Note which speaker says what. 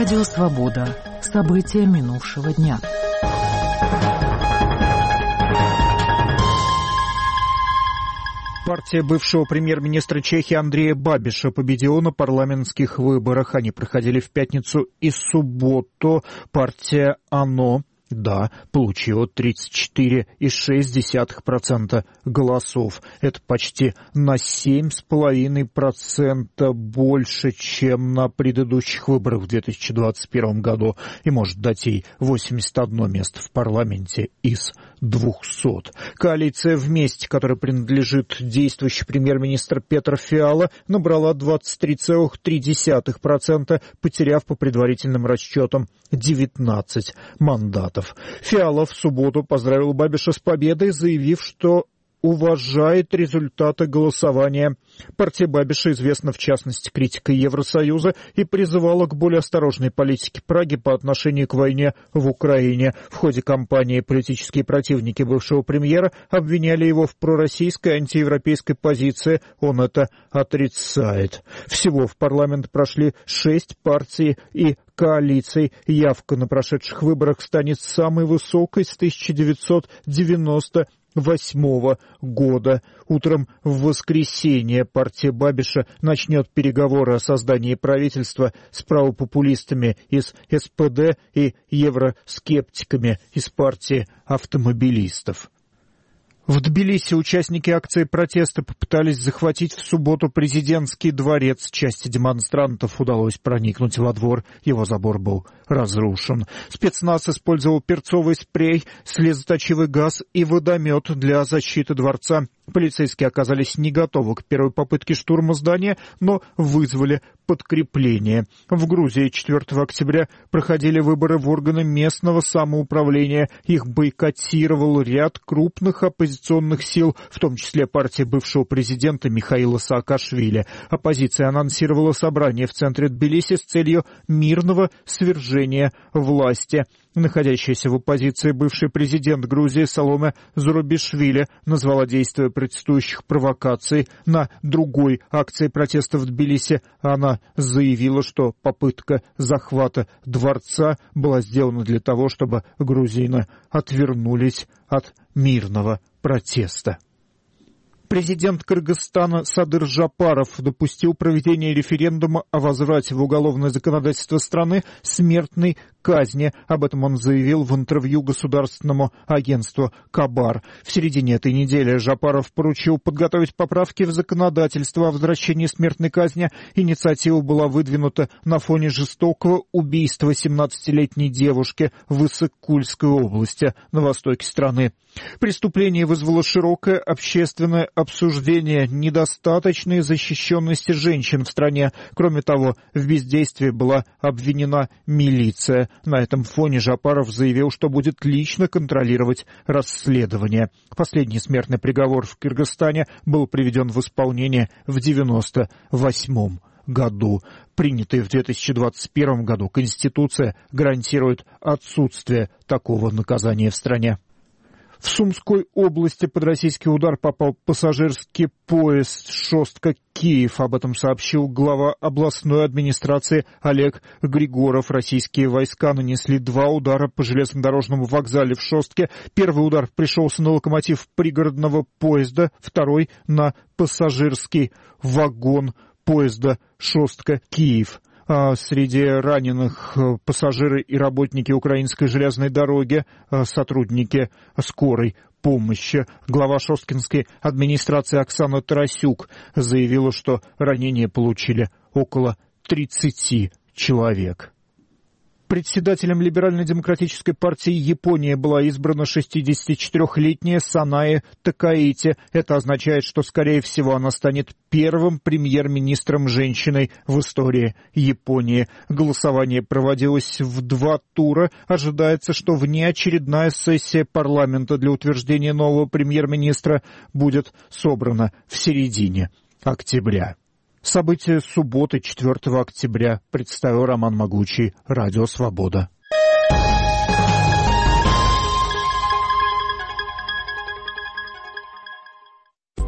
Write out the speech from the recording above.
Speaker 1: Радио «Свобода». События минувшего дня.
Speaker 2: Партия бывшего премьер-министра Чехии Андрея Бабиша победила на парламентских выборах. Они проходили в пятницу и субботу. Партия «АНО» получила 34,6% голосов. Это почти на 7,5% больше, чем на предыдущих выборах в 2021 году. И может дать ей 81 место в парламенте из 200. Коалиция «Вместе», которая принадлежит действующий премьер-министр Петр Фиала, набрала 23,3%, потеряв по предварительным расчетам 19 мандатов. Фиала в субботу поздравил Бабиша с победой, заявив, что уважает результаты голосования. Партия Бабиша известна, в частности, критикой Евросоюза и призывала к более осторожной политике Праги по отношению к войне в Украине. В ходе кампании политические противники бывшего премьера обвиняли его в пророссийской антиевропейской позиции. Он это отрицает. Всего в парламент прошли 6 партий и коалиций. Явка на прошедших выборах станет самой высокой с 1998 года. Утром в воскресенье партия Бабиша начнет переговоры о создании правительства с правопопулистами из СПД и евроскептиками из партии автомобилистов. В Тбилиси участники акции протеста попытались захватить в субботу президентский дворец. Части демонстрантов удалось проникнуть во двор. Его забор был разрушен. Спецназ использовал перцовый спрей, слезоточивый газ и водомет для защиты дворца. Полицейские оказались не готовы к первой попытке штурма здания, но вызвали подкрепление. В Грузии 4 октября проходили выборы в органы местного самоуправления. Их бойкотировал ряд крупных оппозиционных сил, в том числе партия бывшего президента Михаила Саакашвили. Оппозиция анонсировала собрание в центре Тбилиси с целью мирного свержения власти. Находящийся в оппозиции бывший президент Грузии Саломе Зурабишвили назвала действия протестующих провокацией. На другой акции протеста в Тбилиси она заявила, что попытка захвата дворца была сделана для того, чтобы грузины отвернулись от мирного протеста. Президент Кыргызстана Садыр Жапаров допустил проведение референдума о возврате в уголовное законодательство страны смертной казни. Об этом он заявил в интервью государственному агентству «Кабар». В середине этой недели Жапаров поручил подготовить поправки в законодательство о возвращении смертной казни. Инициатива была выдвинута на фоне жестокого убийства 17-летней девушки в Иссык-Кульской области на востоке страны. Преступление вызвало широкое общественное обсуждение недостаточной защищенности женщин в стране. Кроме того, в бездействии была обвинена милиция. На этом фоне Жапаров заявил, что будет лично контролировать расследование. Последний смертный приговор в Кыргызстане был приведен в исполнение в 1998 году. Принятая в 2021 году Конституция гарантирует отсутствие такого наказания в стране. В Сумской области под российский удар попал пассажирский поезд «Шостка-Киев». Об этом сообщил глава областной администрации Олег Григоров. Российские войска нанесли 2 удара по железнодорожному вокзалу в Шостке. Первый удар пришелся на локомотив пригородного поезда, второй — на пассажирский вагон поезда «Шостка-Киев». Среди раненых пассажиры и работники украинской железной дороги, сотрудники скорой помощи. Глава Шосткинской администрации Оксана Тарасюк заявила, что ранения получили около 30 человек. Председателем Либерально-демократической партии Японии была избрана 64-летняя Санае Такаити. Это означает, что, скорее всего, она станет первым премьер-министром-женщиной в истории Японии. Голосование проводилось в 2 тура. Ожидается, что внеочередная сессия парламента для утверждения нового премьер-министра будет собрана в середине октября. События субботы, 4 октября, представил Роман Могучий, Радио «Свобода».